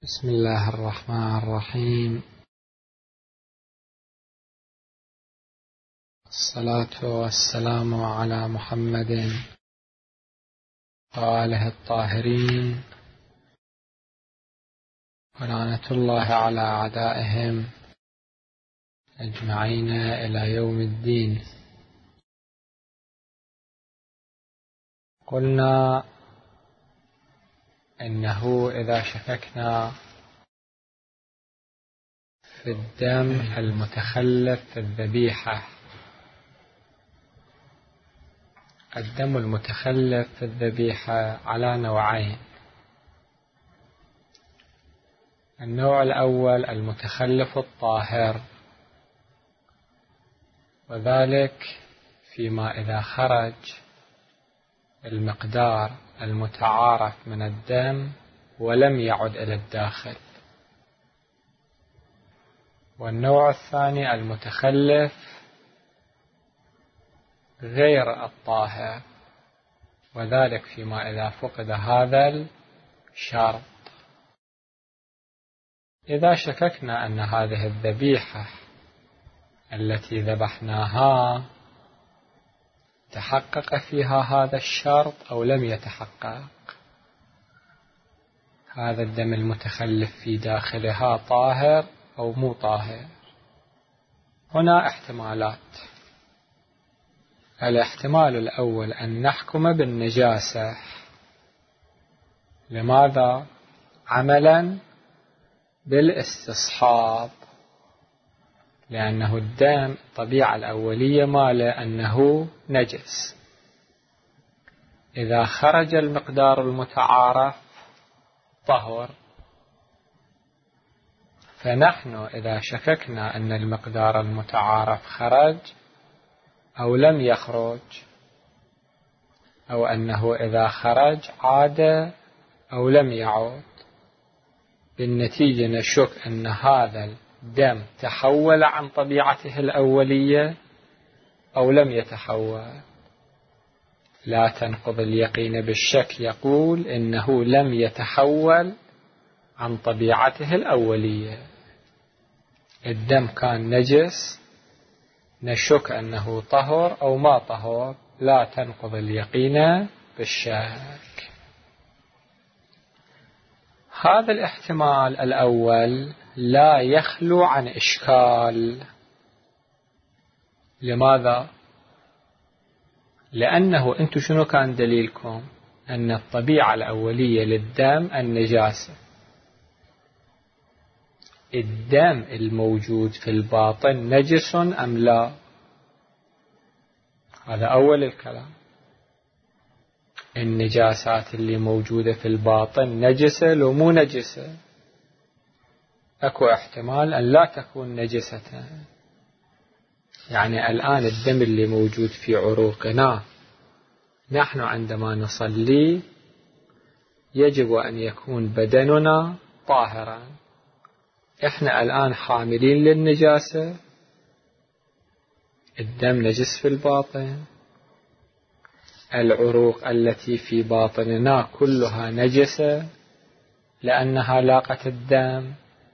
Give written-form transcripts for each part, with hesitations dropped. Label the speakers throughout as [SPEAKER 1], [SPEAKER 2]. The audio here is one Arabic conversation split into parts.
[SPEAKER 1] بسم الله الرحمن الرحيم. الصلاة والسلام على محمد وآله الطاهرين، ولعنة الله على أعدائهم أجمعين إلى يوم الدين. قلنا إنه إذا شككنا في الدم المتخلف في الذبيحة، الدم المتخلف في الذبيحة على نوعين. النوع الأول المتخلف الطاهر، وذلك فيما إذا خرج المقدار المتعارف من الدم ولم يعد إلى الداخل. والنوع الثاني المتخلف غير الطاهر، وذلك فيما إذا فقد هذا الشرط. إذا شككنا أن هذه الذبيحة التي ذبحناها تحقق فيها هذا الشرط أو لم يتحقق، هذا الدم المتخلف في داخلها طاهر أو مو طاهر، هنا احتمالات. الاحتمال الأول أن نحكم بالنجاسة. لماذا؟ عملا بالاستصحاب، لأنه الدم الطبيعة الأولية ماله أنه نجس. إذا خرج المقدار المتعارف طهر، فنحن إذا شككنا أن المقدار المتعارف خرج أو لم يخرج، أو أنه إذا خرج عاد أو لم يعود، بالنتيجة نشك أن هذا الدم تحول عن طبيعته الأولية أو لم يتحول. لا تنقض اليقين بالشك، يقول إنه لم يتحول عن طبيعته الأولية. الدم كان نجس، نشك أنه طهر أو ما طهر، لا تنقض اليقين بالشك. هذا الاحتمال الأول لا يخلو عن إشكال. لماذا؟ لأنه أنتم شنو كان دليلكم؟ أن الطبيعة الأولية للدم النجاسة. الدم الموجود في الباطن نجس أم لا؟ هذا أول الكلام. النجاسات اللي موجودة في الباطن نجسة لو مو نجسة؟ أكو احتمال أن لا تكون نجسة. يعني الآن الدم اللي موجود في عروقنا، نحن عندما نصلي يجب أن يكون بدننا طاهرا. إحنا الآن حاملين للنجاسة، الدم نجس في الباطن، العروق التي في باطننا كلها نجسة لأنها لاقت الدم.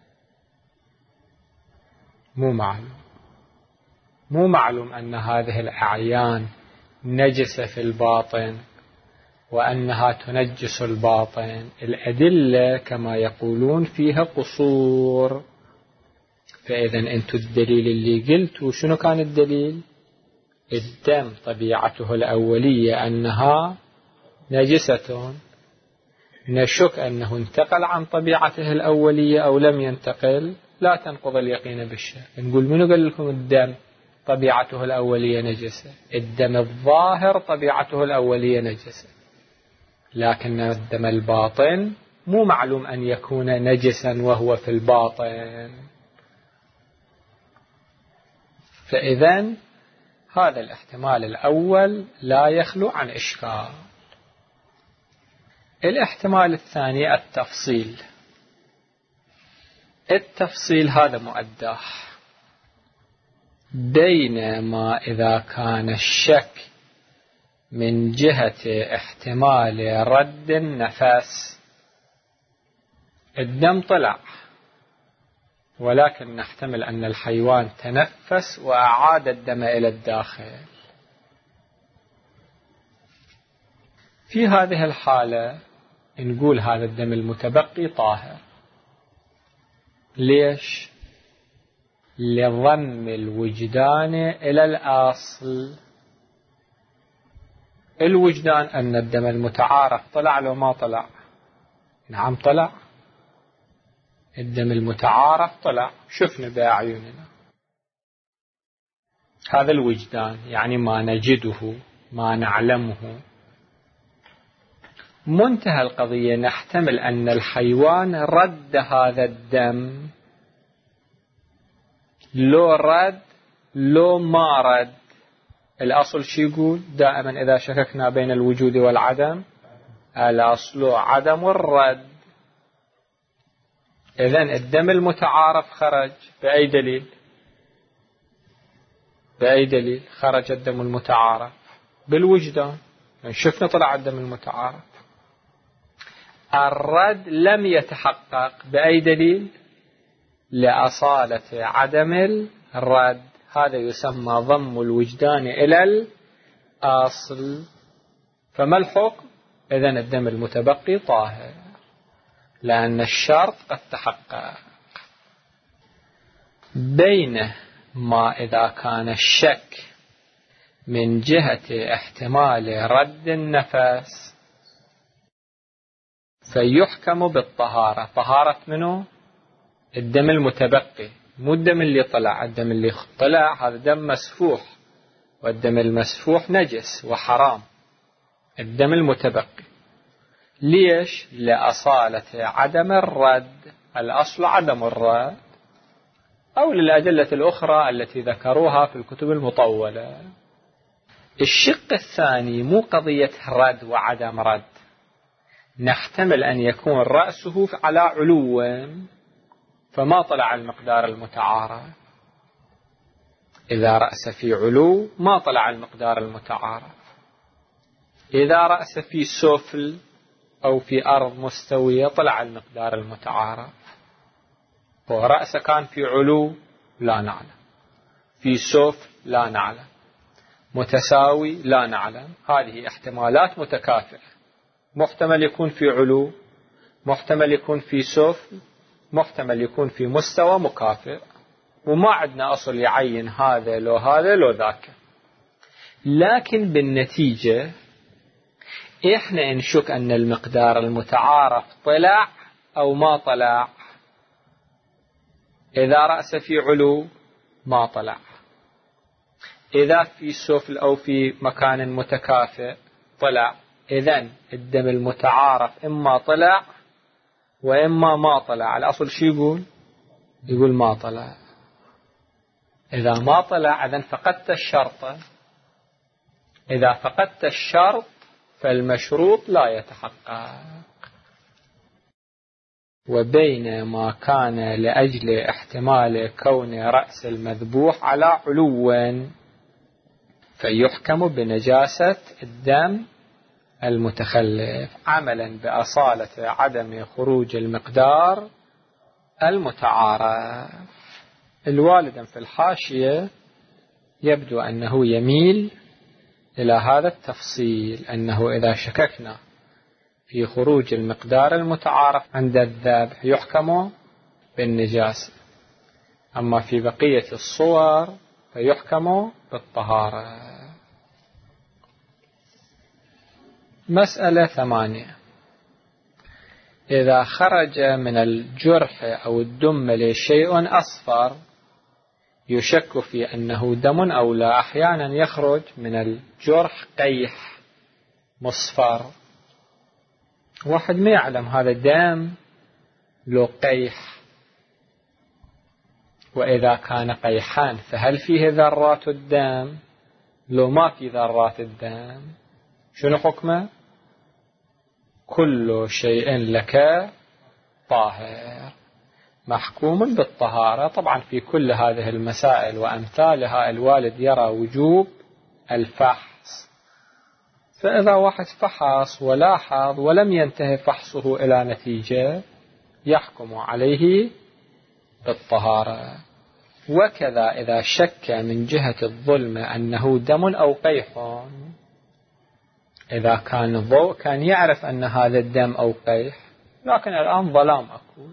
[SPEAKER 1] مو معلوم أن هذه الأعيان نجسة في الباطن وأنها تنجس الباطن. الأدلة كما يقولون فيها قصور. فإذا أنتم الدليل اللي قلتوا شنو كان الدليل؟ الدم طبيعته الأولية أنها نجسة، نشك أنه انتقل عن طبيعته الأولية أو لم ينتقل، لا تنقض اليقين بالشك. نقول منو قال لكم الدم طبيعته الأولية نجسة؟ الدم الظاهر طبيعته الأولية نجسة، لكن الدم الباطن مو معلوم أن يكون نجسا وهو في الباطن. فإذا هذا الاحتمال الأول لا يخلو عن إشكال. الاحتمال الثاني التفصيل هذا مؤداه. بينما إذا كان الشك من جهة احتمال رد النفس، الدم طلع، ولكن نحتمل أن الحيوان تنفس وأعاد الدم إلى الداخل. في هذه الحالة نقول هذا الدم المتبقي طاهر. ليش؟ لضم الوجدان إلى الأصل. الوجدان أن الدم المتعارف طلع لو ما طلع؟ نعم طلع. الدم المتعارف طلع، شفنا بأعيننا. هذا الوجدان يعني ما نجده، ما نعلمه. منتهى القضية نحتمل أن الحيوان رد هذا الدم، لو رد لو ما رد. الأصل شو يقول دائما إذا شككنا بين الوجود والعدم؟ الأصل عدم الرد. إذن الدم المتعارف خرج بأي دليل؟ بأي دليل خرج الدم المتعارف؟ بالوجدان. شفنا طلع الدم المتعارف. الرد لم يتحقق بأي دليل؟ لأصالة عدم الرد. هذا يسمى ضم الوجدان إلى الأصل. فما الحكم؟ إذن الدم المتبقي طاهر، لأن الشرط قد تحقق. بينما إذا كان الشك من جهة احتمال رد النفس فيحكم بالطهارة. طهارة منه؟ الدم المتبقي، مو الدم اللي طلع. الدم اللي طلع هذا دم مسفوح، والدم المسفوح نجس وحرام. الدم المتبقي. ليش؟ لأصالة عدم الرد. الأصل عدم الرد، أو للأدلة الأخرى التي ذكروها في الكتب المطولة. الشق الثاني مو قضية رد وعدم رد. نحتمل أن يكون رأسه على علو فما طلع المقدار المتعارف. إذا رأس في علو ما طلع المقدار المتعارف. إذا رأس في سفل أو في أرض مستوية طلع المقدار المتعارف. ورأسه كان في علو لا نعلم، في سفل لا نعلم، متساوي لا نعلم. هذه احتمالات متكافئة. محتمل يكون في علو، محتمل يكون في سفل، محتمل يكون في مستوى مكافئ، وما عندنا أصل يعين هذا لو هذا لو ذاك. لكن بالنتيجة إحنا نشك أن المقدار المتعارف طلع أو ما طلع. إذا رأس في علو ما طلع، إذا في سفل أو في مكان متكافئ طلع. إذن الدم المتعارف إما طلع وإما ما طلع. الأصل شو يقول؟ يقول ما طلع. إذا ما طلع إذن فقدت الشرط. إذا فقدت الشرط فالمشروط لا يتحقق. وبينما كان لأجل احتمال كون رأس المذبوح على علو فيحكم بنجاسة الدم المتخلف عملا بأصالة عدم خروج المقدار المتعارف. الوالد في الحاشية يبدو أنه يميل إلى هذا التفصيل، أنه إذا شككنا في خروج المقدار المتعارف عند الذبح يحكم بالنجاسة، أما في بقية الصور فيحكم بالطهارة. مسألة 8. إذا خرج من الجرح أو الدم شيء أصفر يشك في أنه دم أو لا. أحيانا يخرج من الجرح قيح مصفر، واحد ما يعلم هذا دم لو قيح. وإذا كان قيحان فهل فيه ذرات الدم؟ لو ما في ذرات الدم شنو حكمه؟ كل شيء لك طاهر، محكوم بالطهارة. طبعا في كل هذه المسائل وأمثالها الوالد يرى وجوب الفحص. فإذا واحد فحص ولاحظ ولم ينتهي فحصه إلى نتيجة يحكم عليه بالطهارة. وكذا إذا شك من جهة الظلم أنه دم أو قيح، إذا كان الضوء كان يعرف أن هذا الدم أو قيح، لكن الآن ظلام أكو،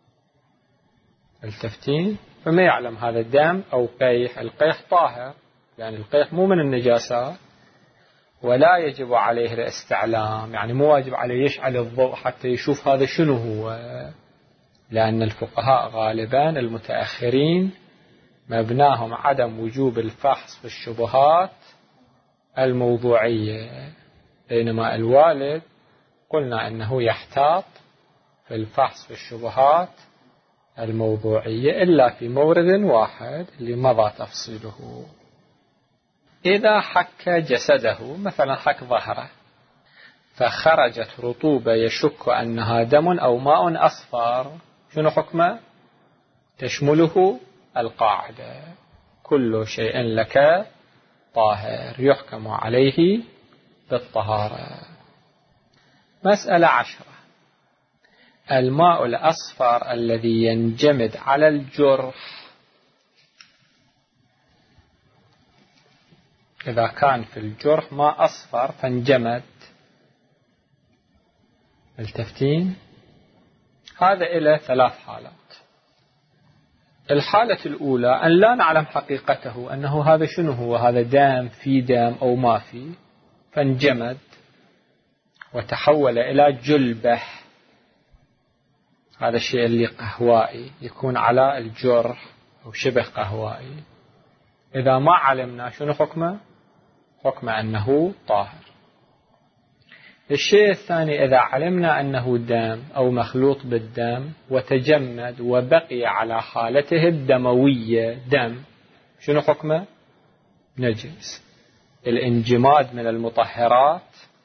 [SPEAKER 1] التفتين، فما يعلم هذا الدم أو قيح. القيح طاهر، يعني القيح مو من النجاسات، ولا يجب عليه الاستعلام، يعني مو واجب عليه يشعل الضوء حتى يشوف هذا شنو هو، لأن الفقهاء غالبا المتأخرين مبناهم عدم وجوب الفحص في الشبهات الموضوعية، بينما الوالد قلنا أنه يحتاط في الفحص في الشبهات الموضوعية إلا في مورد واحد اللي مضى تفصيله. إذا حك جسده، مثلا حك ظهره، فخرجت رطوبة يشك أنها دم أو ماء أصفر، شنو حكمه؟ تشمله القاعدة: كل شيء لك طاهر يحكم عليه بالطهارة. مسألة 10: الماء الأصفر الذي ينجمد على الجرح، إذا كان في الجرح ماء أصفر فانجمد، التفتين، هذا إلى 3 حالات. الحالة الأولى أن لا نعلم حقيقته، أنه هذا شنو هو، هذا دم، في دم أو ما في، فانجمد وتحول إلى جلبة، هذا الشيء اللي قهوائي يكون على الجرح أو شبه قهوائي. إذا ما علمنا شنو حكمه؟ حكمه أنه طاهر. الشيء الثاني: إذا علمنا أنه دم أو مخلوط بالدم وتجمد وبقي على حالته الدموية دم، شنو حكمه؟ نجس. الانجماد من المطهرات؟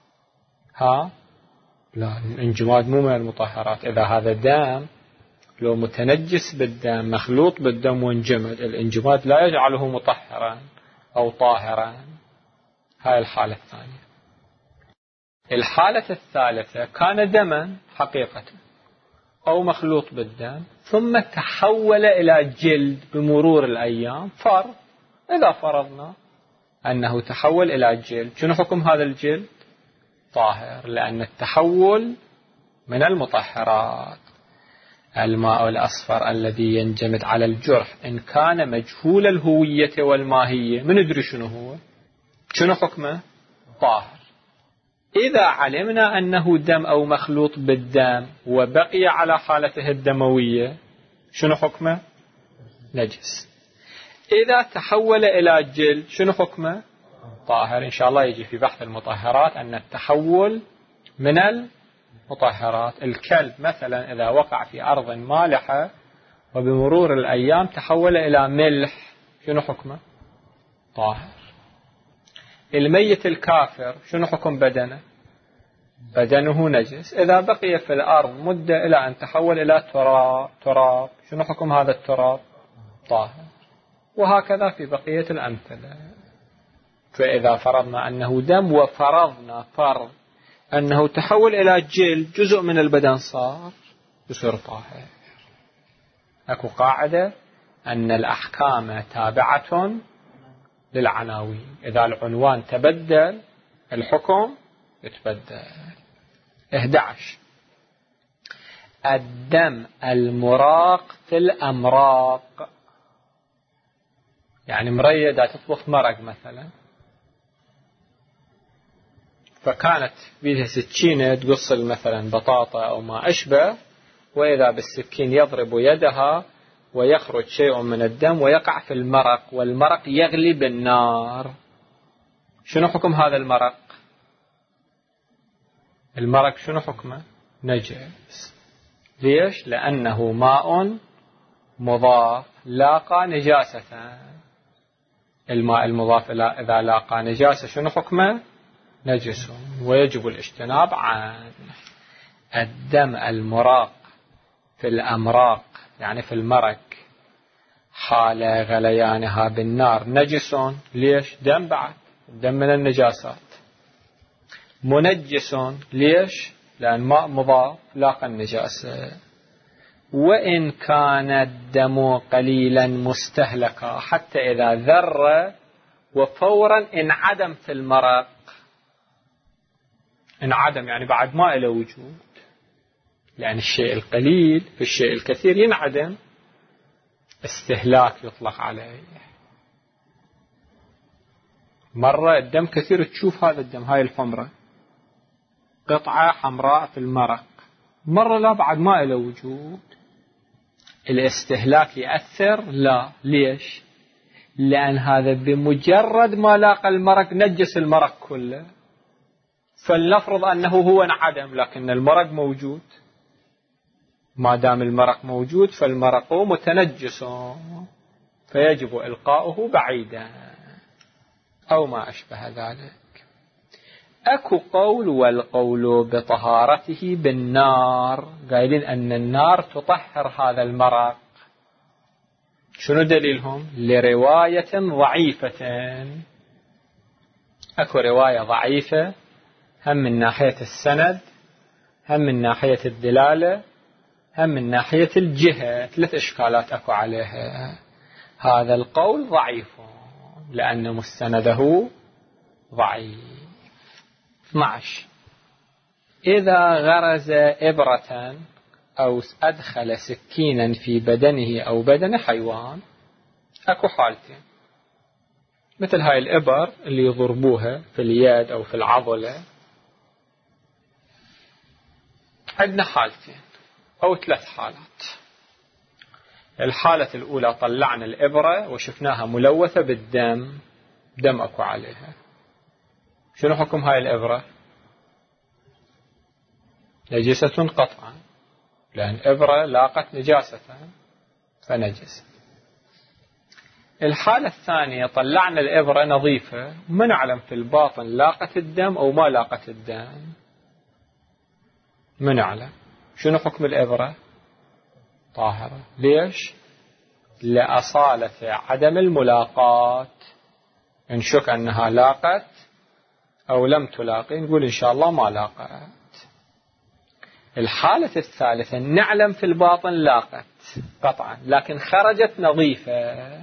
[SPEAKER 1] لا، الانجماد مو من المطهرات. إذا هذا دم لو متنجس بالدم مخلوط بالدم وانجمد، الانجماد لا يجعله مطهرا أو طاهرا. هاي الحالة الثانية. الحالة الثالثة: كان دما حقيقة أو مخلوط بالدم ثم تحول إلى جلد بمرور الأيام، إذا فرضنا أنه تحول إلى جلد، شنو حكم هذا الجلد؟ طاهر، لأن التحول من المطهرات. الماء الأصفر الذي ينجمد على الجرح إن كان مجهول الهوية والماهية، من ندري شنو هو، شنو حكمه؟ طاهر. إذا علمنا أنه دم أو مخلوط بالدم وبقي على حالته الدموية، شنو حكمه؟ نجس. إذا تحول إلى جلد، شنو حكمه؟ طاهر. إن شاء الله يجي في بحث المطهرات أن التحول من المطهرات. الكلب مثلا إذا وقع في أرض مالحة وبمرور الأيام تحول إلى ملح، شنو حكمه؟ طاهر. الميت الكافر شنو حكم بدنه؟ بدنه نجس. إذا بقي في الأرض مدة إلى أن تحول إلى تراب، شنو حكم هذا التراب؟ طاهر. وهكذا في بقية الأمثلة. فإذا فرضنا أنه دم وفرضنا فرض أنه تحول إلى جلد، جزء من البدن صار، يصير طاهر. أكو قاعدة أن الأحكام تابعة للعناوين، إذا العنوان تبدل الحكم يتبدل. 11: الدم المراق في الأمراق، يعني مريدة تطبخ مرق مثلا، فكانت بيدها سكينة تقص مثلا بطاطا أو ما أشبه، وإذا بالسكين يضرب يدها ويخرج شيء من الدم ويقع في المرق، والمرق يغلي بالنار، شنو حكم هذا المرق؟ المرق شنو حكمه؟ نجس. ليش؟ لأنه ماء مضاف لاقى نجاسة. الماء المضاف إذا لاقى نجاسة شنو حكمه؟ نجس، ويجب الاجتناب عنه. الدم المراق في الأمراق، يعني في المرق، حال غليانها بالنار نجس. ليش؟ دم، بعد الدم من النجاسات. منجس، ليش؟ لأن ماء مضاف لاقى النجاسة. وإن كان الدم قليلا مستهلكا، حتى إذا ذر وفورا انعدم في المرق، انعدم يعني بعد ما إلى وجود، لأن الشيء القليل في الشيء الكثير ينعدم، استهلاك يطلق عليه. مرة الدم كثير تشوف هذا الدم، هاي الحمرة قطعة حمراء في المرق، مرة لا بعد ما إلى وجود. الاستهلاك يأثر؟ لا. ليش؟ لأن هذا بمجرد ما لاقى المرق نجس المرق كله. فلنفرض أنه هو انعدم لكن المرق موجود، ما دام المرق موجود فالمرق متنجس، فيجب إلقاؤه بعيدا أو ما أشبه ذلك. أكو قول، والقول بطهارته بالنار، قايلين أن النار تطهر هذا المرق. شنو دليلهم؟ لرواية ضعيفة. أكو رواية ضعيفة هم من ناحية السند، هم من ناحية الدلالة، هم من ناحية الجهة. 3 إشكالات أكو عليها. هذا القول ضعيف لأن مستنده ضعيف. 12. إذا غرز إبرة أو أدخل سكينا في بدنه أو بدن حيوان، أكو حالتين، مثل هاي الإبر اللي يضربوها في اليد أو في العضلة. عندنا حالتين أو 3 حالات. الحالة الأولى طلعنا الإبرة وشفناها ملوثة بالدم، دم أكو عليها. شنو حكم هاي الإبرة؟ نجسة قطعا، لأن إبرة لاقت نجاسة فنجس. الحالة الثانية طلعنا الإبرة نظيفة، ما نعلم في الباطن لاقت الدم أو ما لاقت الدم، ما نعلم. شنو حكم الإبرة؟ طاهرة. ليش؟ لأصالة عدم الملاقات. نشك أنها لاقت أو لم تلاقي، نقول إن شاء الله ما لاقت. الحالة الثالثة نعلم في الباطن لاقت قطعا لكن خرجت نظيفة،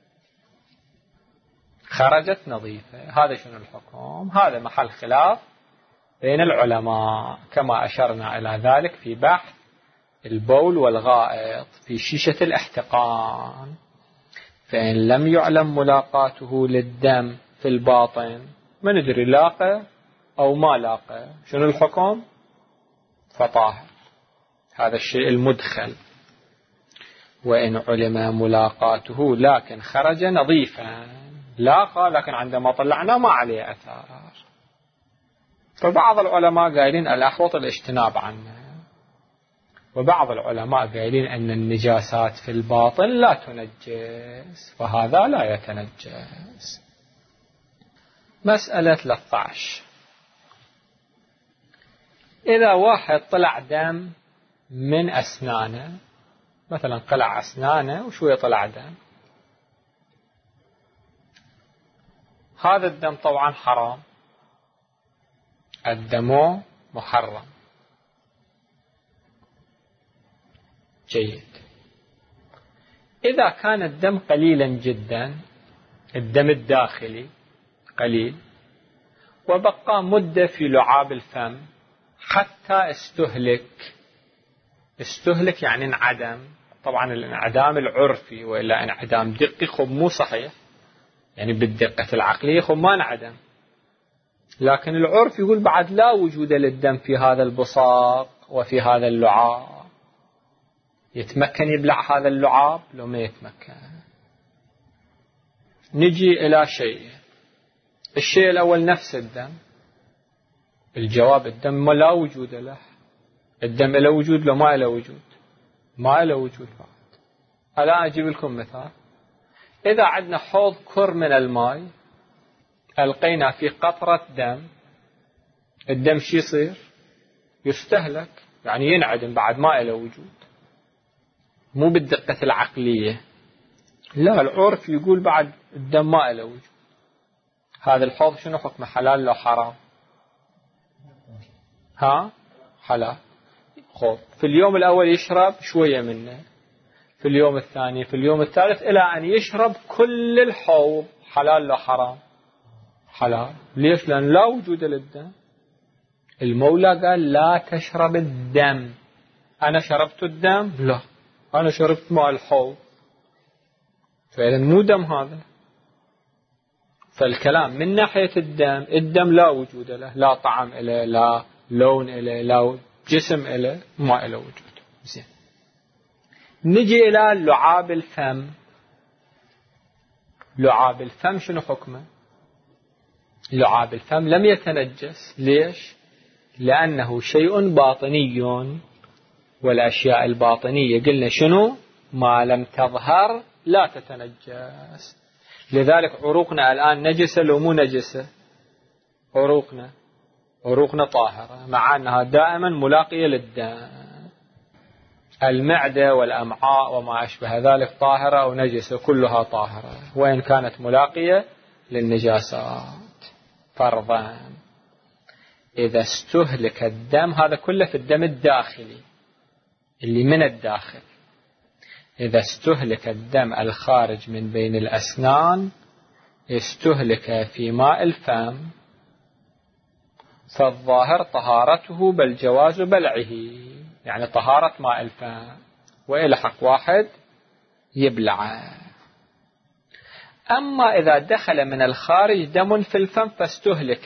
[SPEAKER 1] خرجت نظيفة. هذا شنو الحكم؟ هذا محل خلاف بين العلماء، كما أشرنا إلى ذلك في بحث البول والغائط في شيشة الاحتقان. فإن لم يعلم ملاقاته للدم في الباطن، ما ندري لاقى أو ما لاقى، شنو الحكم؟ فطاهر. هذا الشيء المدخل. وإن علم ملاقاته لكن خرج نظيفا، لاقى لكن عندما طلعنا ما عليه أثار، فبعض العلماء قايلين الأحوط الاجتناب عنه، وبعض العلماء قايلين أن النجاسات في الباطن لا تنجس، فهذا لا يتنجس. مسألة 13. إذا واحد طلع دم من أسنانه، مثلا قلع أسنانه وشوية طلع دم، هذا الدم طبعا حرام، الدم محرم. جيد. إذا كان الدم قليلا جدا، الدم الداخلي قليل، وبقى مدة في لعاب الفم حتى استهلك يعني انعدم. طبعا الانعدام العرفي، وإلا انعدام دقي خب مو صحيح، يعني بالدقة العقلية خب ما انعدم، لكن العرف يقول بعد لا وجود للدم في هذا البصاق وفي هذا اللعاب. يتمكن يبلع هذا اللعاب لو ما يتمكن. نجي إلى شيء. الشيء الأول نفس الدم. الجواب الدم لا وجود له. الدم له وجود لو ما له وجود؟ ما له وجود بعد. الآن أجيب لكم مثال. إذا عندنا حوض كر من الماء، ألقينا فيه قطرة دم، الدم شو يصير؟ يستهلك، يعني ينعدم بعد ما له وجود، مو بالدقة العقلية. لا، العرف يقول بعد الدم ما له وجود. هذا الحوض شنو حكمه؟ حلال لو حرام؟ حلال. خب في اليوم الأول يشرب شوية منه، في اليوم الثاني، في اليوم الثالث، إلى أن يشرب كل الحوض. حلال لا حرام؟ حلال. ليش؟ لأن لا وجود للدم. المولى قال لا تشرب الدم. أنا شربت الدم؟ لا، أنا شربت ماء الحوض، فإذا مو دم هذا. فالكلام من ناحية الدم، الدم لا وجود له، لا طعم له، لا لون له، لا جسم له، ما له وجود. زين، نجي إلى لعاب الفم. لعاب الفم شنو حكمه؟ لعاب الفم لم يتنجس. ليش؟ لأنه شيء باطني، والأشياء الباطنية قلنا شنو؟ ما لم تظهر لا تتنجس. لذلك عروقنا الآن نجسة لو مو نجسة؟ عروقنا طاهرة، مع أنها دائما ملاقية للدم. المعدة والأمعاء وما أشبه ذلك طاهرة أو نجسة، كلها طاهرة وإن كانت ملاقية للنجاسات. فرضا إذا استهلك الدم، هذا كله في الدم الداخلي اللي من الداخل. إذا استهلك الدم الخارج من بين الأسنان استهلك في ماء الفم، فالظاهر طهارته بل جواز بلعه، يعني طهارة ماء الفم، وإلى حق واحد يبلعه. أما إذا دخل من الخارج دم في الفم فاستهلك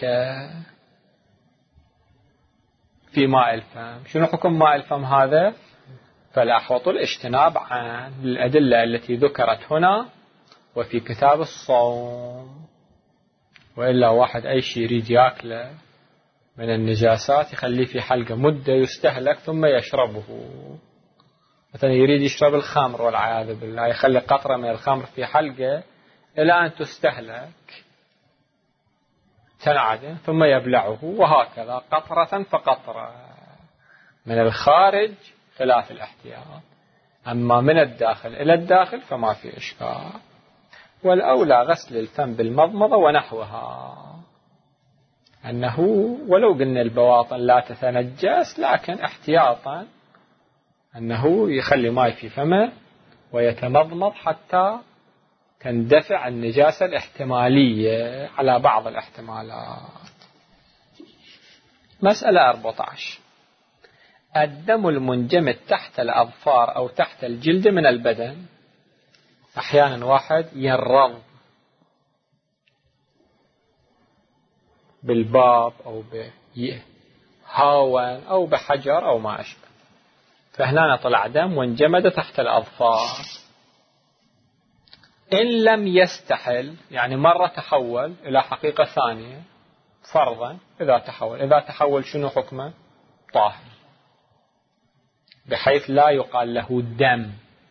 [SPEAKER 1] في ماء الفم، شنو حكم ماء الفم هذا؟ فالأحوط الاجتناب عن الأدلة التي ذكرت هنا وفي كتاب الصوم. وإلا واحد أي شيء يريد يأكله من النجاسات يخليه في حلقة مدة يستهلك ثم يشربه. مثلا يريد يشرب الخمر والعياذ بالله، يخلي قطرة من الخمر في حلقة إلى أن تستهلك تنعدم ثم يبلعه، وهكذا قطرة فقطرة. من الخارج خلاف الاحتياط، أما من الداخل إلى الداخل فما في إشكال. والأولى غسل الفم بالمضمضة ونحوها، أنه ولو قلنا البواطن لا تتنجس، لكن احتياطا أنه يخلي ماء في فمه ويتمضمض حتى تندفع النجاسة الاحتمالية على بعض الاحتمالات. مسألة 14. الدم المنجمد تحت الأظفار أو تحت الجلد من البدن. أحيانا واحد ينرض بالباب أو بهاون أو بحجر أو ما أشبه، فهنا طلع دم وانجمد تحت الأظفار. إن لم يستحل، يعني مرة تحول إلى حقيقة ثانية، فرضا إذا تحول شنو حكمه؟ طاهر، بحيث لا يقال له دم،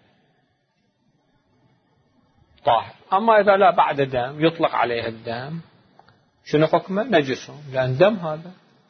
[SPEAKER 1] طاهر. أما إذا لا بعد دم يطلق عليه الدم، شنو حكمه؟ نجس، لأن دم هذا.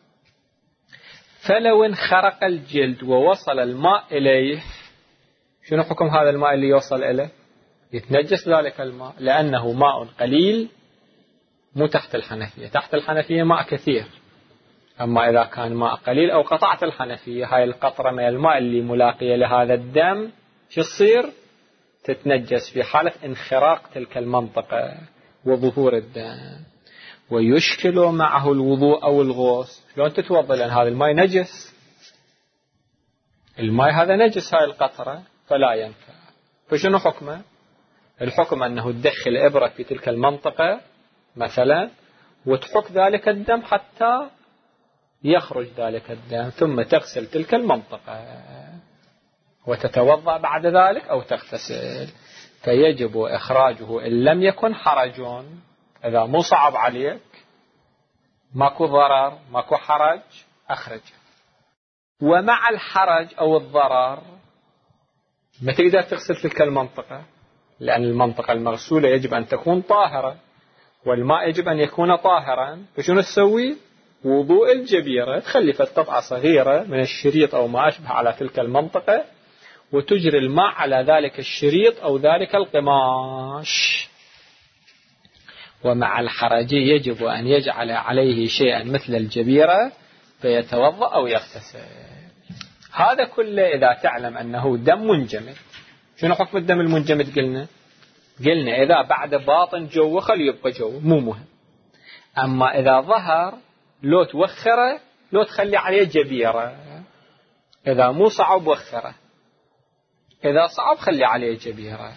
[SPEAKER 1] فلو انخرق الجلد ووصل الماء إليه، شنو حكم هذا الماء اللي يوصل إليه؟ يتنجس ذلك الماء، لأنه ماء قليل، مو تحت الحنفية. تحت الحنفية ماء كثير. أما إذا كان ماء قليل أو قطعت الحنفية، هاي القطرة من الماء اللي ملاقية لهذا الدم شو تصير؟ تتنجس في حالة انخراق تلك المنطقة وظهور الدم. ويشكل معه الوضوء أو الغسل. شلون تتوضأ؟ لأن هذا الماء نجس، الماء هذا نجس، هاي القطرة، فلا ينفع. فشنو حكمه؟ الحكم أنه تدخل إبرة في تلك المنطقة مثلا وتحك ذلك الدم حتى يخرج ذلك الدم، ثم تغسل تلك المنطقة وتتوضأ بعد ذلك أو تغتسل. فيجب إخراجه إن لم يكن حرج. إذا مو صعب عليك، ماكو ضرر، ماكو حرج، أخرجه. ومع الحرج أو الضرر ما تقدر تغسل تلك المنطقة، لأن المنطقة المغسولة يجب أن تكون طاهرة، والماء يجب أن يكون طاهرا. فشنو تسوي؟ وضوء الجبيرة، تخلي قطعة صغيرة من الشريط أو ما أشبه على تلك المنطقة، وتجري الماء على ذلك الشريط أو ذلك القماش. ومع الحرج يجب أن يجعل عليه شيئا مثل الجبيرة فيتوضأ أو يغتسل. هذا كله إذا تعلم أنه دم منجمد. شنو حكم الدم المنجمد؟ قلنا إذا بعد باطن جوه خلي يبقى جوه مو مهم. أما إذا ظهر لو توخره لو تخلي عليه جبيرة، إذا مو صعب وخره، إذا صعب خلي عليه جبيرة.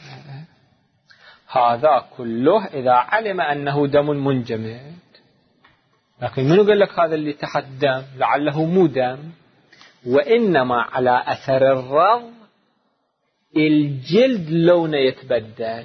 [SPEAKER 1] هذا كله إذا علم أنه دم منجمد. لكن منو قال لك هذا اللي تحت دم؟ لعله مو دم، وإنما على أثر الرض الجلد لونه يتبدل.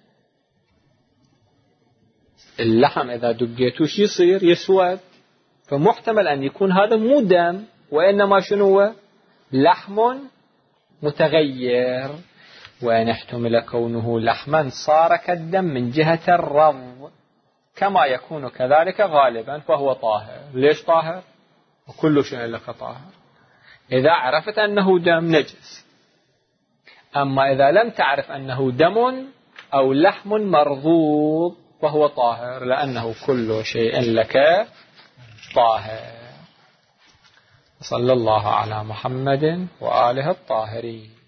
[SPEAKER 1] اللحم إذا دقيته شو يصير؟ يسود. فمحتمل أن يكون هذا مو دم، وإنما شنو هو؟ لحم متغير. وإن احتمل كونه لحما صار كالدم من جهة الرض كما يكون كذلك غالبا فهو طاهر. ليش طاهر؟ وكل شيء لك طاهر إذا عرفت أنه دم نجس. أما إذا لم تعرف أنه دم أو لحم مرضوض فهو طاهر، لأنه كل شيء لك طاهر. صلى الله على محمد وآله الطاهرين.